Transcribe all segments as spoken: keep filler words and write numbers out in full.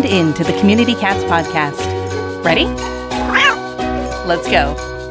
tuned in to the Community Cats podcast. Ready? Let's go.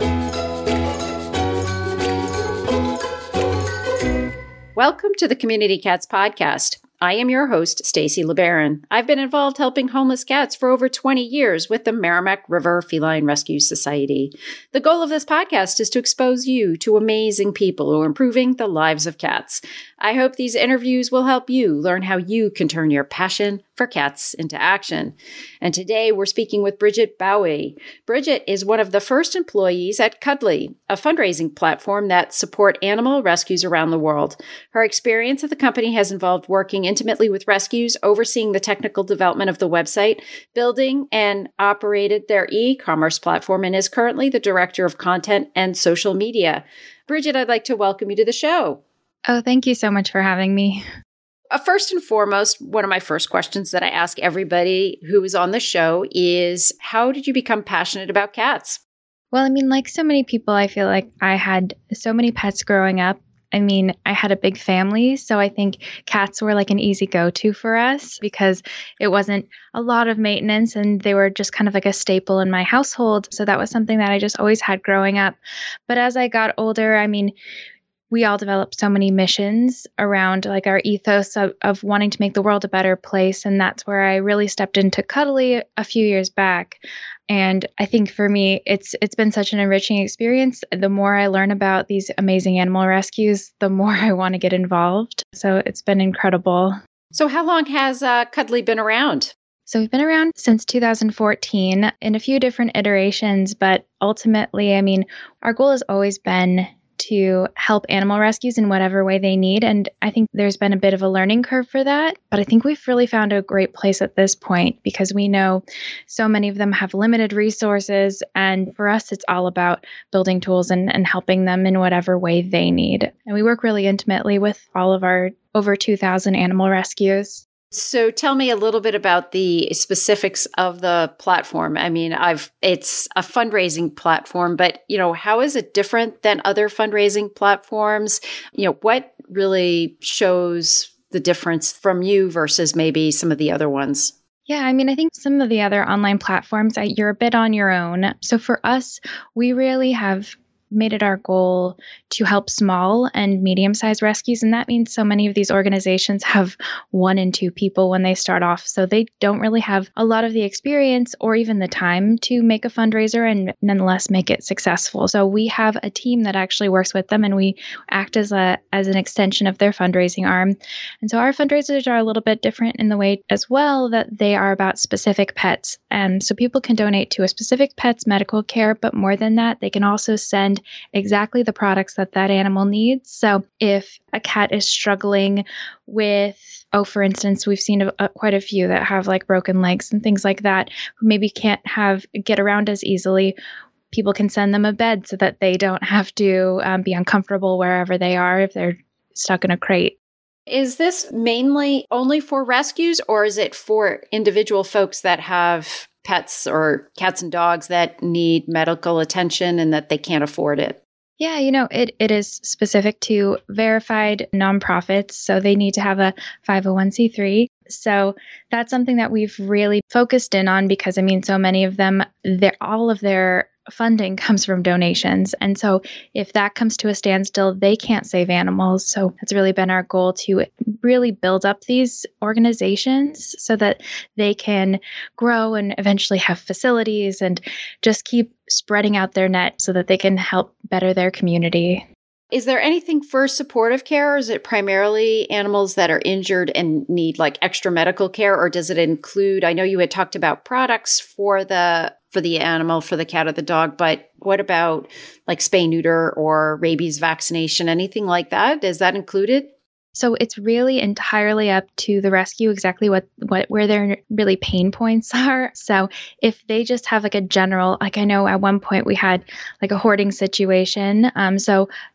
Welcome to the Community Cats podcast. I am your host, Stacy LeBaron. I've been involved helping homeless cats for over twenty years with the Merrimack River Feline Rescue Society. The goal of this podcast is to expose you to amazing people who are improving the lives of cats. I hope these interviews will help you learn how you can turn your passion for cats into action. And today we're speaking with Bridget Bowie. Bridget is one of the first employees at Cuddly, a fundraising platform that support animal rescues around the world. Her experience at the company has involved working intimately with rescues, overseeing the technical development of the website, building and operated their e-commerce platform, and is currently the director of content and social media. Bridget, I'd like to welcome you to the show. Oh, thank you so much for having me. Uh, first and foremost, one of my first questions that I ask everybody who is on the show is, how did you become passionate about cats? Well, I mean, like so many people, I feel like I had so many pets growing up. I mean, I had a big family, so I think cats were like an easy go-to for us because it wasn't a lot of maintenance and they were just kind of like a staple in my household. So that was something that I just always had growing up. But as I got older, I mean, we all developed so many missions around like our ethos of, of wanting to make the world a better place. And that's where I really stepped into Cuddly a few years back. And I think for me, it's it's been such an enriching experience. The more I learn about these amazing animal rescues, the more I want to get involved. So it's been incredible. So how long has uh, Cuddly been around? So we've been around since two thousand fourteen in a few different iterations, but ultimately, I mean, our goal has always been to help animal rescues in whatever way they need. And I think there's been a bit of a learning curve for that. But I think we've really found a great place at this point because we know so many of them have limited resources. And for us, it's all about building tools and, and helping them in whatever way they need. And we work really intimately with all of our over two thousand animal rescues. So tell me a little bit about the specifics of the platform. I mean, I've it's a fundraising platform, but you know, how is it different than other fundraising platforms? You know, what really shows the difference from you versus maybe some of the other ones? Yeah, I mean, I think some of the other online platforms, you're a bit on your own. So for us, we really have made it our goal to help small and medium-sized rescues. And that means so many of these organizations have one and two people when they start off. So they don't really have a lot of the experience or even the time to make a fundraiser and nonetheless make it successful. So we have a team that actually works with them and we act as a as an extension of their fundraising arm. And so our fundraisers are a little bit different in the way as well that they are about specific pets. And so people can donate to a specific pet's medical care, but more than that, they can also send exactly the products that that animal needs. So if a cat is struggling with, oh, for instance, we've seen a, a, quite a few that have like broken legs and things like that, who maybe can't have get around as easily, people can send them a bed so that they don't have to um, be uncomfortable wherever they are if they're stuck in a crate. Is this mainly only for rescues, or is it for individual folks that have pets or cats and dogs that need medical attention and that they can't afford it? Yeah, you know, it, it is specific to verified nonprofits. So they need to have a five oh one c three. So that's something that we've really focused in on because, I mean, so many of them, they're, all of their funding comes from donations. And so if that comes to a standstill, they can't save animals. So that's really been our goal to really build up these organizations so that they can grow and eventually have facilities and just keep spreading out their net so that they can help better their community. Is there anything for supportive care, or is it primarily animals that are injured and need like extra medical care, or does it include, I know you had talked about products for the for the animal, for the cat or the dog, but what about like spay neuter or rabies vaccination, anything like that? Is that included? So it's really entirely up to the rescue exactly what, what where their really pain points are. So if they just have like a general, like I know at one point we had like a hoarding situation. Um, so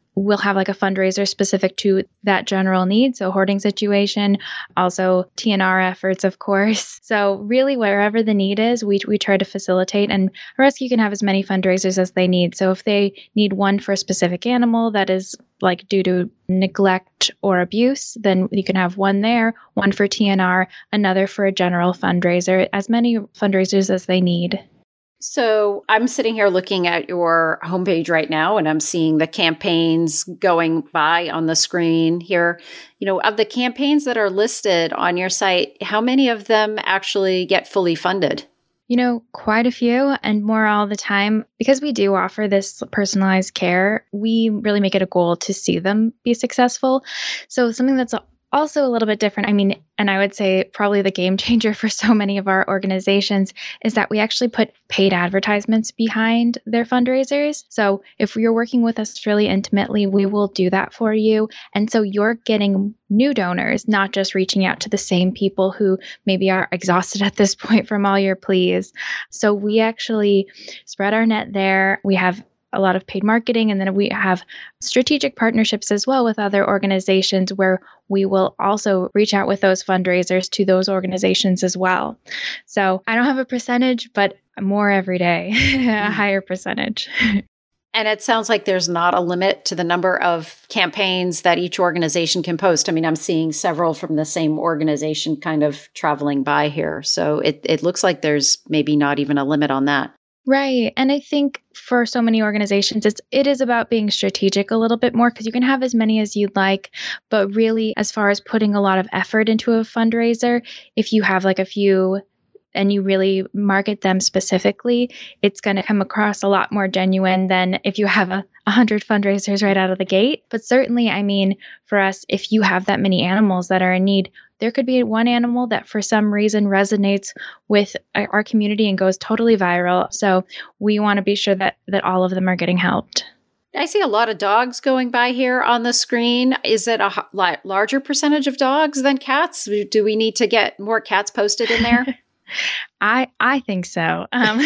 we'll have like a fundraiser specific to that general need. So hoarding situation, also T N R efforts, of course. So really wherever the need is, we, we try to facilitate, and a rescue can have as many fundraisers as they need. So if they need one for a specific animal that is like due to neglect or abuse, then you can have one there, one for T N R, another for a general fundraiser, as many fundraisers as they need. So I'm sitting here looking at your homepage right now, and I'm seeing the campaigns going by on the screen here. You know, of the campaigns that are listed on your site, how many of them actually get fully funded? You know, quite a few, and more all the time. Because we do offer this personalized care, we really make it a goal to see them be successful. So something that's also a little bit different, I mean, and I would say probably the game changer for so many of our organizations is that we actually put paid advertisements behind their fundraisers. So if you're working with us really intimately, we will do that for you. And so you're getting new donors, not just reaching out to the same people who maybe are exhausted at this point from all your pleas. So we actually spread our net there. We have a lot of paid marketing, and then we have strategic partnerships as well with other organizations where we will also reach out with those fundraisers to those organizations as well. So I don't have a percentage, but more every day, a higher percentage. And it sounds like there's not a limit to the number of campaigns that each organization can post. I mean, I'm seeing several from the same organization kind of traveling by here. So it, it looks like there's maybe not even a limit on that. Right. And I think for so many organizations, it's, it is about being strategic a little bit more, because you can have as many as you'd like. But really, as far as putting a lot of effort into a fundraiser, if you have like a few and you really market them specifically, it's going to come across a lot more genuine than if you have a, a hundred fundraisers right out of the gate. But certainly, I mean, for us, if you have that many animals that are in need, there could be one animal that for some reason resonates with our community and goes totally viral. So we want to be sure that that all of them are getting helped. I see a lot of dogs going by here on the screen. Is it a larger percentage of dogs than cats? Do we need to get more cats posted in there? I I think so. Um,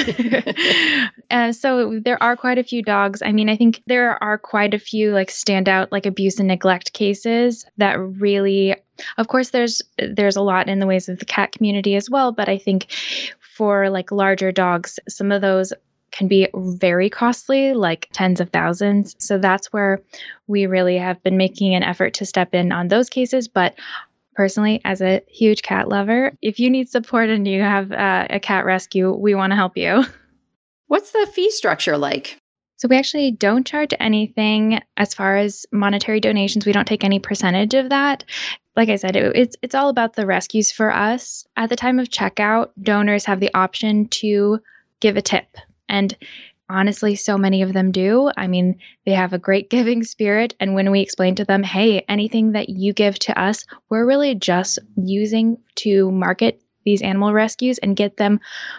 uh, so there are quite a few dogs. I mean, I think there are quite a few like standout like abuse and neglect cases that really, of course, there's there's a lot in the ways of the cat community as well. But I think for like larger dogs, some of those can be very costly, like tens of thousands. So that's where we really have been making an effort to step in on those cases. But personally, as a huge cat lover, if you need support and you have uh, a cat rescue, we want to help you. What's the fee structure like? So we actually don't charge anything as far as monetary donations. We don't take any percentage of that. Like I said, it, it's it's all about the rescues for us. At the time of checkout, donors have the option to give a tip. And honestly, so many of them do. I mean, they have a great giving spirit. And when we explain to them, hey, anything that you give to us, we're really just using to market these animal rescues and get them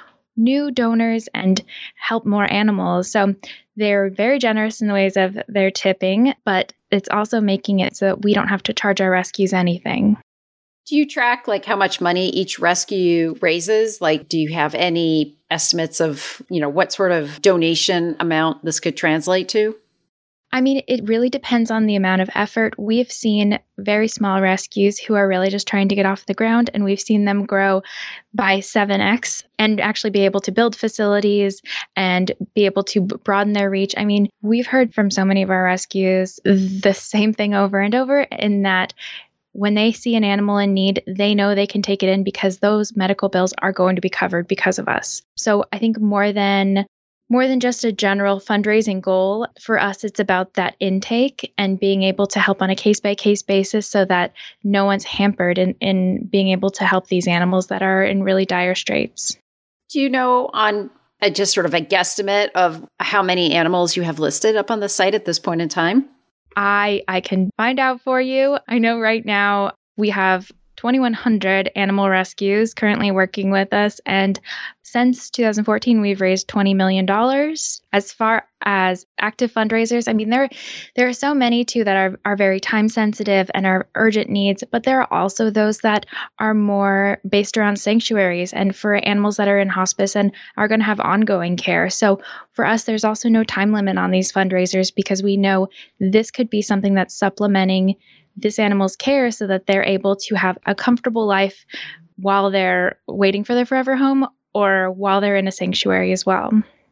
new donors and help more animals. So they're very generous in the ways of their tipping, but it's also making it so that we don't have to charge our rescues anything. Do you track like how much money each rescue raises? Like, do you have any estimates of, you know, what sort of donation amount this could translate to? I mean, it really depends on the amount of effort. We've seen very small rescues who are really just trying to get off the ground, and we've seen them grow by seven x and actually be able to build facilities and be able to broaden their reach. I mean, we've heard from so many of our rescues the same thing over and over, in that when they see an animal in need, they know they can take it in because those medical bills are going to be covered because of us. So I think more than more than just a general fundraising goal, for us, it's about that intake and being able to help on a case-by-case basis so that no one's hampered in, in being able to help these animals that are in really dire straits. Do you know on a, just sort of a guesstimate of how many animals you have listed up on the site at this point in time? I I can find out for you. I know right now we have twenty-one hundred animal rescues currently working with us. And since two thousand fourteen, we've raised twenty million dollars. As far as active fundraisers, I mean, there, there are so many too that are, are very time sensitive and are urgent needs, but there are also those that are more based around sanctuaries and for animals that are in hospice and are going to have ongoing care. So for us, there's also no time limit on these fundraisers because we know this could be something that's supplementing this animal's care so that they're able to have a comfortable life while they're waiting for their forever home or while they're in a sanctuary as well.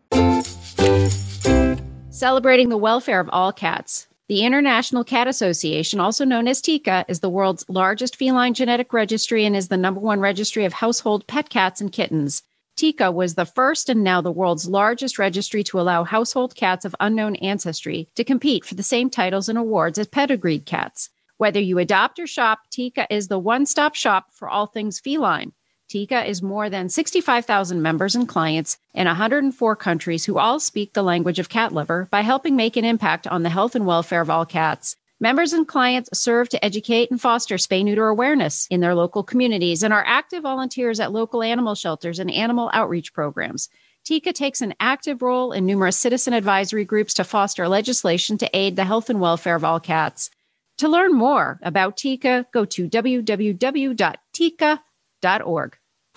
Celebrating the welfare of all cats. The International Cat Association, also known as TICA, is the world's largest feline genetic registry and is the number one registry of household pet cats and kittens. TICA was the first and now the world's largest registry to allow household cats of unknown ancestry to compete for the same titles and awards as pedigreed cats. Whether you adopt or shop, TICA is the one-stop shop for all things feline. TICA is more than sixty-five thousand members and clients in one hundred four countries who all speak the language of cat lover by helping make an impact on the health and welfare of all cats. Members and clients serve to educate and foster spay-neuter awareness in their local communities and are active volunteers at local animal shelters and animal outreach programs. TICA takes an active role in numerous citizen advisory groups to foster legislation to aid the health and welfare of all cats. To learn more about TICA, go to w w w dot tica dot org.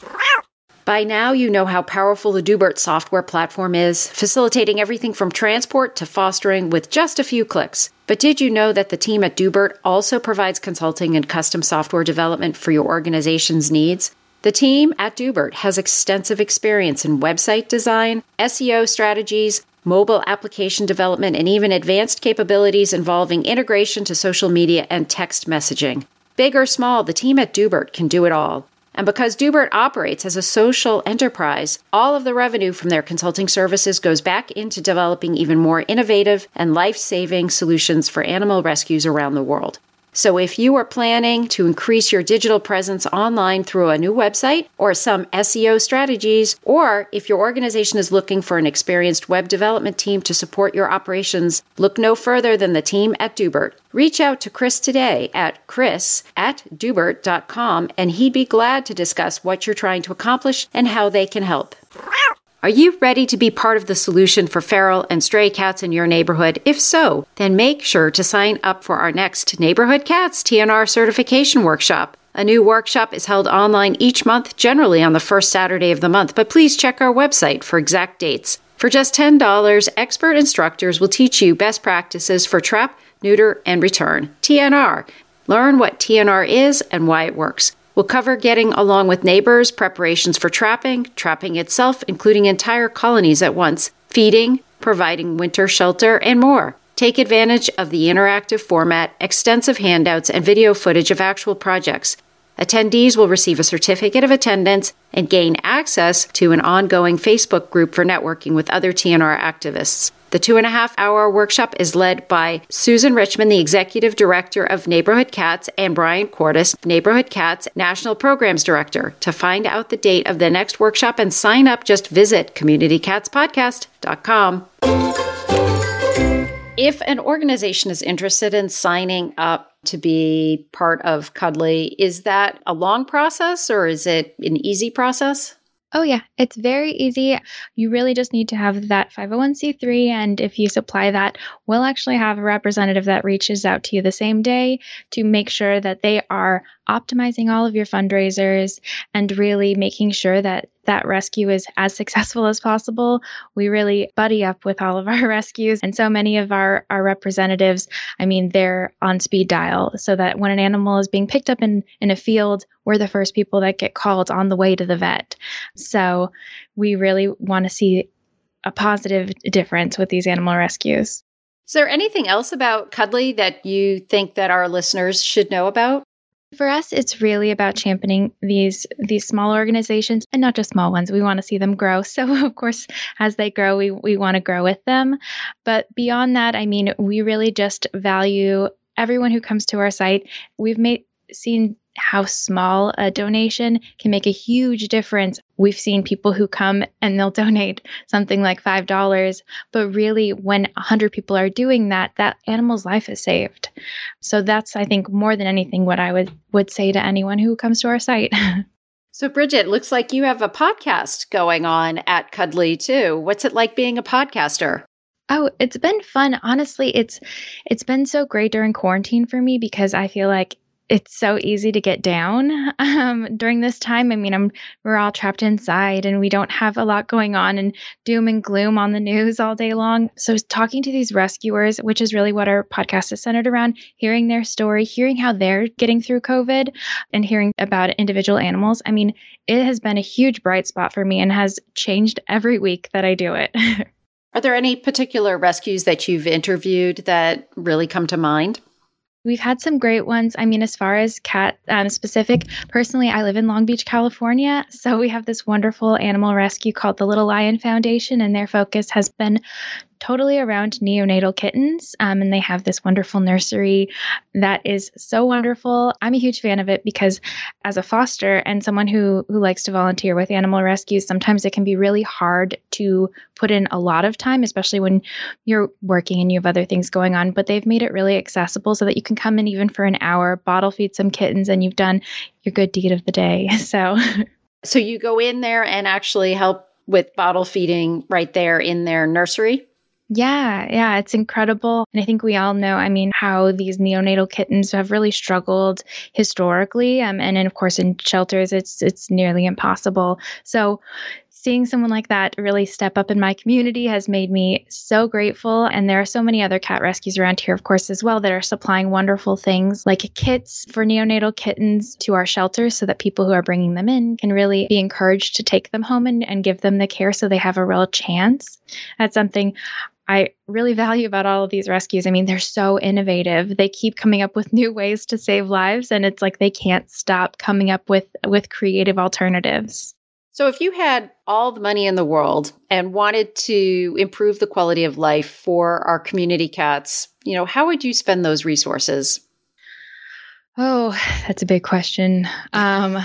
By now, you know how powerful the Doobert software platform is, facilitating everything from transport to fostering with just a few clicks. But did you know that the team at Doobert also provides consulting and custom software development for your organization's needs? The team at Doobert has extensive experience in website design, S E O strategies, mobile application development, and even advanced capabilities involving integration to social media and text messaging. Big or small, the team at Doobert can do it all. And because Doobert operates as a social enterprise, all of the revenue from their consulting services goes back into developing even more innovative and life-saving solutions for animal rescues around the world. So if you are planning to increase your digital presence online through a new website or some S E O strategies, or if your organization is looking for an experienced web development team to support your operations, look no further than the team at Doobert. Reach out to Chris today at chris at doobert dot com, and he'd be glad to discuss what you're trying to accomplish and how they can help. Are you ready to be part of the solution for feral and stray cats in your neighborhood? If so, then make sure to sign up for our next Neighborhood Cats T N R certification workshop. A new workshop is held online each month, generally on the first Saturday of the month, but please check our website for exact dates. For just ten dollars, expert instructors will teach you best practices for trap, neuter, and return. T N R. Learn what T N R is and why it works. We'll cover getting along with neighbors, preparations for trapping, trapping itself, including entire colonies at once, feeding, providing winter shelter, and more. Take advantage of the interactive format, extensive handouts, and video footage of actual projects. Attendees will receive a certificate of attendance and gain access to an ongoing Facebook group for networking with other T N R activists. The two and a half hour workshop is led by Susan Richmond, the Executive Director of Neighborhood Cats, and Brian Cordes, Neighborhood Cats National Programs Director. To find out the date of the next workshop and sign up, just visit community cats podcast dot com. If an organization is interested in signing up to be part of Cuddly, is that a long process or is it an easy process? Oh, yeah, it's very easy. You really just need to have that five oh one c three. And if you supply that, we'll actually have a representative that reaches out to you the same day to make sure that they are optimizing all of your fundraisers and really making sure that that rescue is as successful as possible. We really buddy up with all of our rescues. And so many of our, our representatives, I mean, they're on speed dial so that when an animal is being picked up in, in a field, we're the first people that get called on the way to the vet. So we really want to see a positive difference with these animal rescues. Is there anything else about Cuddly that you think that our listeners should know about? For us, it's really about championing these these small organizations, and not just small ones. We want to see them grow. So, of course, as they grow, we, we want to grow with them. But beyond that, I mean, we really just value everyone who comes to our site. We've made seen how small a donation can make a huge difference. We've seen people who come and they'll donate something like five dollars, but really when one hundred people are doing that, that animal's life is saved. So that's, I think, more than anything, what I would, would say to anyone who comes to our site. So Bridget, looks like you have a podcast going on at Cuddly too. What's it like being a podcaster? Oh, it's been fun. Honestly, it's it's been so great during quarantine for me because I feel like it's so easy to get down um, during this time. I mean, I'm we're all trapped inside and we don't have a lot going on and doom and gloom on the news all day long. So talking to these rescuers, which is really what our podcast is centered around, hearing their story, hearing how they're getting through COVID and hearing about individual animals. I mean, it has been a huge bright spot for me and has changed every week that I do it. Are there any particular rescues that you've interviewed that really come to mind? We've had some great ones. I mean, as far as cat um, specific, personally, I live in Long Beach, California. So we have this wonderful animal rescue called the Little Lion Foundation, and their focus has been totally around neonatal kittens. Um, and they have this wonderful nursery that is so wonderful. I'm a huge fan of it because as a foster and someone who, who likes to volunteer with animal rescues, sometimes it can be really hard to put in a lot of time, especially when you're working and you have other things going on. But they've made it really accessible so that you can come in even for an hour, bottle feed some kittens, and you've done your good deed of the day. So, so you go in there and actually help with bottle feeding right there in their nursery? Yeah, yeah, it's incredible. And I think we all know, I mean, how these neonatal kittens have really struggled historically. Um, and then, of course, in shelters, it's it's nearly impossible. So seeing someone like that really step up in my community has made me so grateful. And there are so many other cat rescues around here, of course, as well, that are supplying wonderful things like kits for neonatal kittens to our shelters so that people who are bringing them in can really be encouraged to take them home and, and give them the care so they have a real chance. That's something I really value about all of these rescues. I mean, they're so innovative. They keep coming up with new ways to save lives, and it's like they can't stop coming up with, with creative alternatives. So if you had all the money in the world and wanted to improve the quality of life for our community cats, you know, how would you spend those resources? Oh, that's a big question. Um,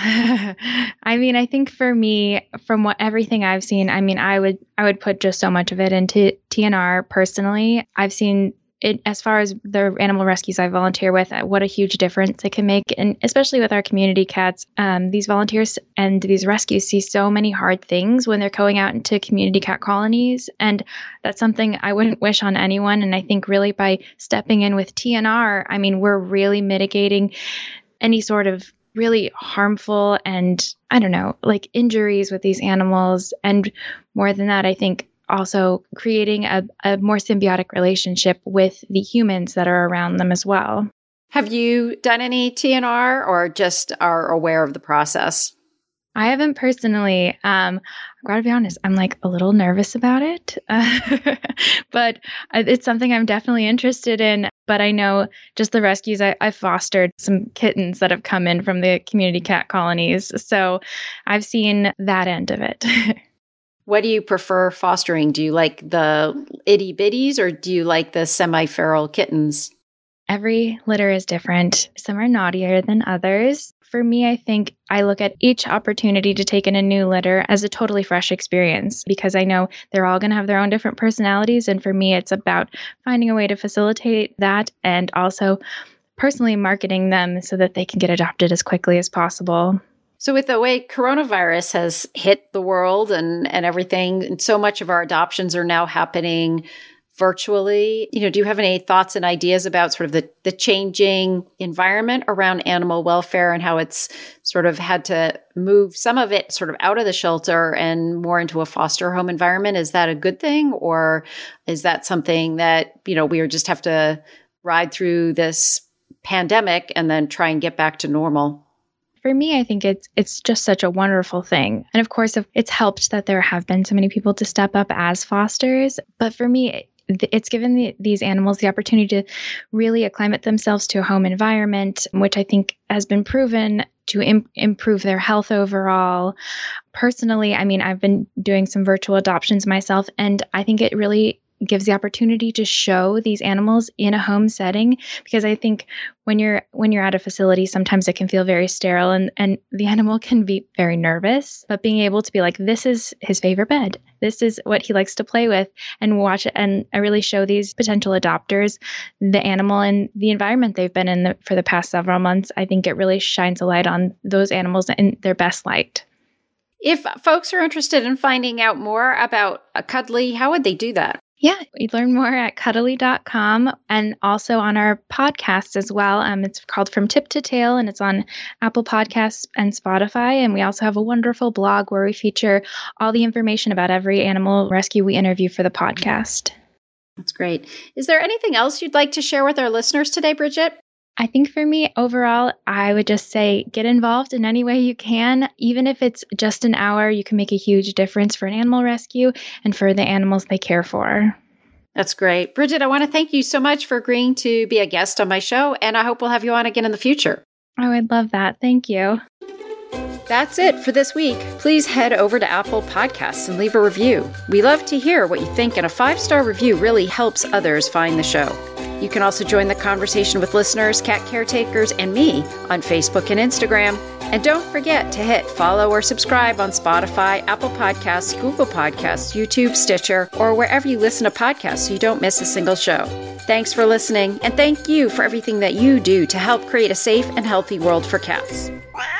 I mean, I think for me, from what everything I've seen, I mean, I would I would put just so much of it into T N R personally. I've seen it as far as the animal rescues I volunteer with, what a huge difference it can make. And especially with our community cats, um, these volunteers and these rescues see so many hard things when they're going out into community cat colonies. And that's something I wouldn't wish on anyone. And I think really by stepping in with T N R, I mean, we're really mitigating any sort of really harmful and, I don't know, like injuries with these animals. And more than that, I think also creating a, a more symbiotic relationship with the humans that are around them as well. Have you done any T N R or just are aware of the process? I haven't personally. Um, I've got to be honest, I'm like a little nervous about it, uh, but it's something I'm definitely interested in. But I know just the rescues, I, I've fostered some kittens that have come in from the community cat colonies. So I've seen that end of it. What do you prefer fostering? Do you like the itty bitties or do you like the semi-feral kittens? Every litter is different. Some are naughtier than others. For me, I think I look at each opportunity to take in a new litter as a totally fresh experience because I know they're all going to have their own different personalities. And for me, it's about finding a way to facilitate that and also personally marketing them so that they can get adopted as quickly as possible. So with the way coronavirus has hit the world and, and everything, and so much of our adoptions are now happening virtually, you know, do you have any thoughts and ideas about sort of the, the changing environment around animal welfare and how it's sort of had to move some of it sort of out of the shelter and more into a foster home environment? Is that a good thing? Or is that something that, you know, we just have to ride through this pandemic and then try and get back to normal? For me, I think it's it's just such a wonderful thing. And of course, it's helped that there have been so many people to step up as fosters. But for me, it's given the, these animals the opportunity to really acclimate themselves to a home environment, which I think has been proven to im- improve their health overall. Personally, I mean, I've been doing some virtual adoptions myself, and I think it really gives the opportunity to show these animals in a home setting, because I think when you're when you're at a facility, sometimes it can feel very sterile and, and the animal can be very nervous. But being able to be like, this is his favorite bed, this is what he likes to play with, and watch it, and I really show these potential adopters the animal and the environment they've been in the, for the past several months, I think it really shines a light on those animals in their best light. If folks are interested in finding out more about Cuddly, how would they do that? Yeah, you learn more at cuddly dot com and also on our podcast as well. Um, it's called From Tip to Tail, and it's on Apple Podcasts and Spotify. And we also have a wonderful blog where we feature all the information about every animal rescue we interview for the podcast. That's great. Is there anything else you'd like to share with our listeners today, Bridget? I think for me, overall, I would just say get involved in any way you can. Even if it's just an hour, you can make a huge difference for an animal rescue and for the animals they care for. That's great. Bridget, I want to thank you so much for agreeing to be a guest on my show, and I hope we'll have you on again in the future. Oh, I'd love that. Thank you. That's it for this week. Please head over to Apple Podcasts and leave a review. We love to hear what you think, and a five-star review really helps others find the show. You can also join the conversation with listeners, cat caretakers, and me on Facebook and Instagram. And don't forget to hit follow or subscribe on Spotify, Apple Podcasts, Google Podcasts, YouTube, Stitcher, or wherever you listen to podcasts so you don't miss a single show. Thanks for listening, and thank you for everything that you do to help create a safe and healthy world for cats.